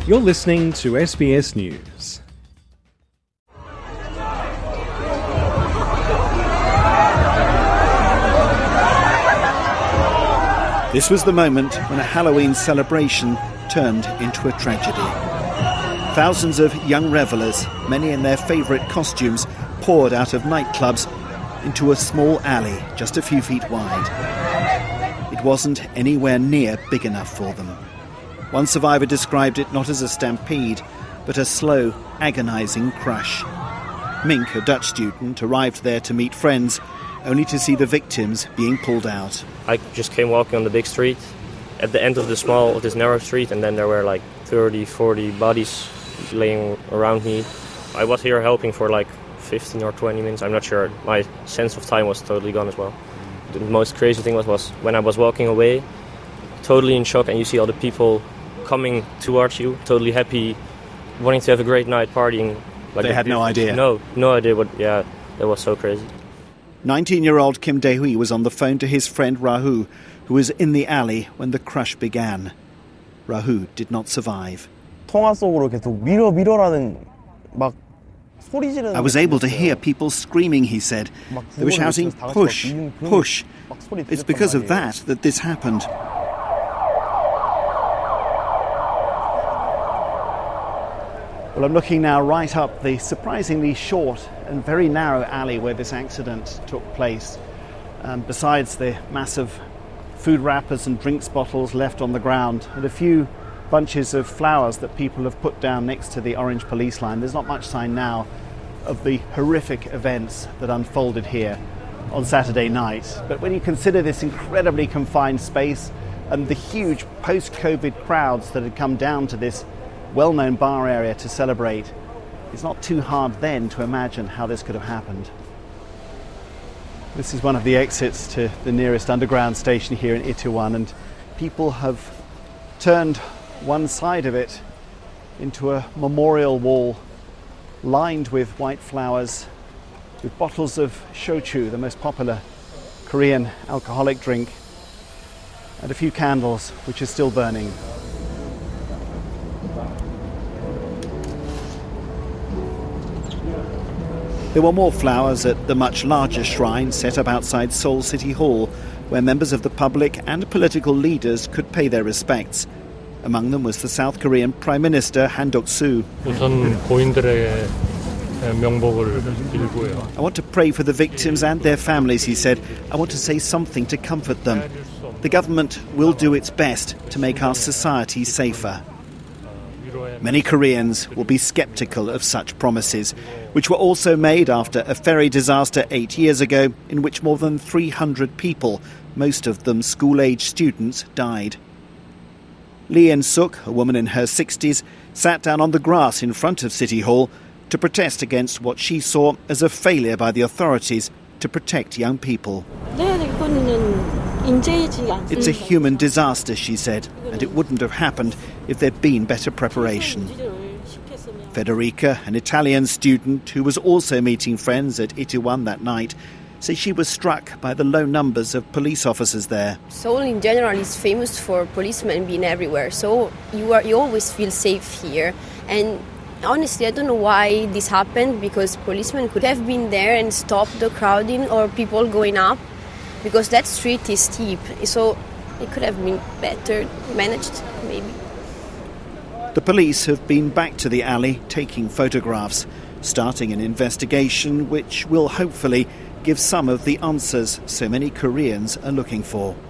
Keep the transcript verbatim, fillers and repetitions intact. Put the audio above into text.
You're listening to S B S News. This was the moment when a Halloween celebration turned into a tragedy. Thousands of young revellers, many in their favourite costumes, poured out of nightclubs into a small alley just a few feet wide. It wasn't anywhere near big enough for them. One survivor described it not as a stampede, but a slow, agonising crush. Mink, a Dutch student, arrived there to meet friends, only to see the victims being pulled out. I just came walking on the big street, at the end of the small, of this narrow street, and then there were like thirty, forty bodies laying around me. I was here helping for like fifteen or twenty minutes, I'm not sure. My sense of time was totally gone as well. The most crazy thing was, was when I was walking away, totally in shock, and you see all the people coming towards you, totally happy, wanting to have a great night, partying. Like they had no idea? No, no idea what, yeah, that was so crazy. nineteen-year-old Kim Dae-hui was on the phone to his friend Rahu, who was in the alley when the crush began. Rahu did not survive. 통화 속으로 계속 밀어 밀어라는 막 소리 지르는. I was able to hear people screaming, he said. They were shouting, push, push. It's because of that that this happened. Well, I'm looking now right up the surprisingly short and very narrow alley where this accident took place. Um, besides the massive food wrappers and drinks bottles left on the ground and a few bunches of flowers that people have put down next to the orange police line, there's not much sign now of the horrific events that unfolded here on Saturday night. But when you consider this incredibly confined space and the huge post-COVID crowds that had come down to this well-known bar area to celebrate, it's not too hard then to imagine how this could have happened. This is one of the exits to the nearest underground station here in Itaewon, and people have turned one side of it into a memorial wall lined with white flowers, with bottles of shochu, the most popular Korean alcoholic drink, and a few candles which are still burning. There were more flowers at the much larger shrine set up outside Seoul City Hall, where members of the public and political leaders could pay their respects. Among them was the South Korean Prime Minister Han Duck-soo. I want to pray for the victims and their families, he said. I want to say something to comfort them. The government will do its best to make our society safer. Many Koreans will be sceptical of such promises, which were also made after a ferry disaster eight years ago in which more than three hundred people, most of them school-age students, died. Lee En-suk, a woman in her sixties, sat down on the grass in front of City Hall to protest against what she saw as a failure by the authorities to protect young people. It's a human disaster, she said, and it wouldn't have happened if there'd been better preparation. Federica, an Italian student who was also meeting friends at Itaewon that night, says she was struck by the low numbers of police officers there. Seoul in general is famous for policemen being everywhere, so you are you always feel safe here. And honestly, I don't know why this happened, because policemen could have been there and stopped the crowding or people going up, because that street is steep, so it could have been better managed, maybe. The police have been back to the alley taking photographs, starting an investigation which will hopefully give some of the answers so many Koreans are looking for.